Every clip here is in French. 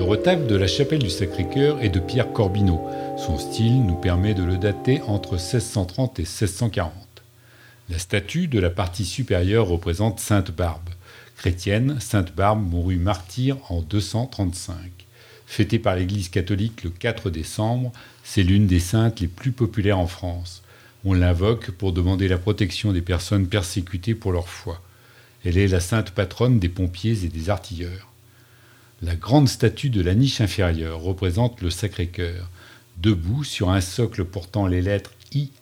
retable de la chapelle du Sacré-Cœur est de Pierre Corbineau. Son style nous permet de le dater entre 1630 et 1640. La statue de la partie supérieure représente Sainte Barbe. Chrétienne, Sainte Barbe mourut martyre en 235. Fêtée par l'Église catholique le 4 décembre, c'est l'une des saintes les plus populaires en France. On l'invoque pour demander la protection des personnes persécutées pour leur foi. Elle est la sainte patronne des pompiers et des artilleurs. La grande statue de la niche inférieure représente le Sacré-Cœur. Debout sur un socle portant les lettres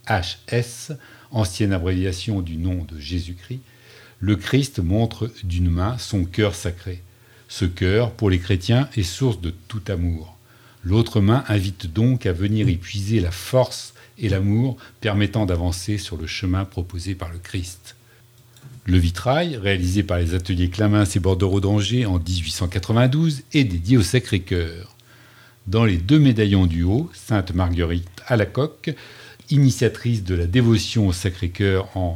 IHS, ancienne abréviation du nom de Jésus-Christ, le Christ montre d'une main son cœur sacré. Ce cœur, pour les chrétiens, est source de tout amour. L'autre main invite donc à venir y puiser la force et l'amour permettant d'avancer sur le chemin proposé par le Christ. Le vitrail, réalisé par les ateliers Clamins et Bordereau d'Angers en 1892, est dédié au Sacré-Cœur. Dans les 2 médaillons du haut, Sainte Marguerite à la coque, initiatrice de la dévotion au Sacré-Cœur en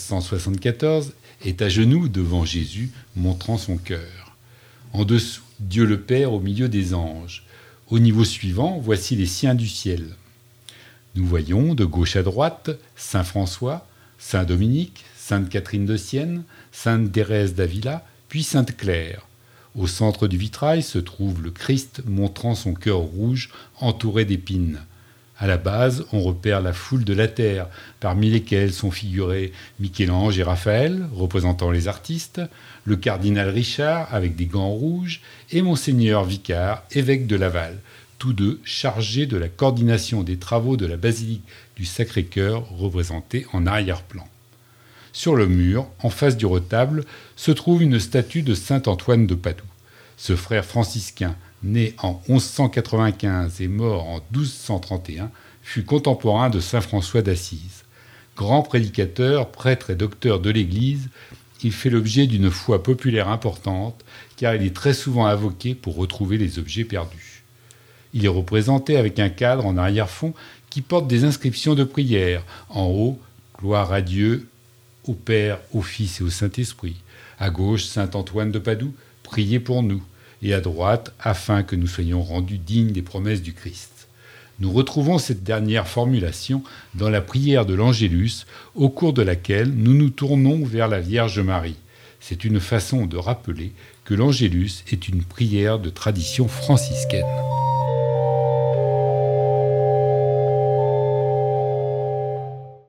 1674, est à genoux devant Jésus, montrant son cœur. En dessous, Dieu le Père au milieu des anges. Au niveau suivant, voici les siens du ciel. Nous voyons, de gauche à droite, Saint François, Saint Dominique, Sainte Catherine de Sienne, Sainte Thérèse d'Avila, puis Sainte Claire. Au centre du vitrail se trouve le Christ montrant son cœur rouge entouré d'épines. À la base, on repère la foule de la terre, parmi lesquelles sont figurés Michel-Ange et Raphaël, représentant les artistes, le cardinal Richard avec des gants rouges et Monseigneur Vicard, évêque de Laval, tous deux chargés de la coordination des travaux de la basilique du Sacré-Cœur, représentée en arrière-plan. Sur le mur, en face du retable, se trouve une statue de saint Antoine de Padoue. Ce frère franciscain, né en 1195 et mort en 1231, fut contemporain de saint François d'Assise. Grand prédicateur, prêtre et docteur de l'Église, il fait l'objet d'une foi populaire importante, car il est très souvent invoqué pour retrouver les objets perdus. Il est représenté avec un cadre en arrière-fond qui porte des inscriptions de prière. En haut, gloire à Dieu, au Père, au Fils et au Saint-Esprit. À gauche, saint Antoine de Padoue, priez pour nous. Et à droite, afin que nous soyons rendus dignes des promesses du Christ. Nous retrouvons cette dernière formulation dans la prière de l'Angélus, au cours de laquelle nous nous tournons vers la Vierge Marie. C'est une façon de rappeler que l'Angélus est une prière de tradition franciscaine.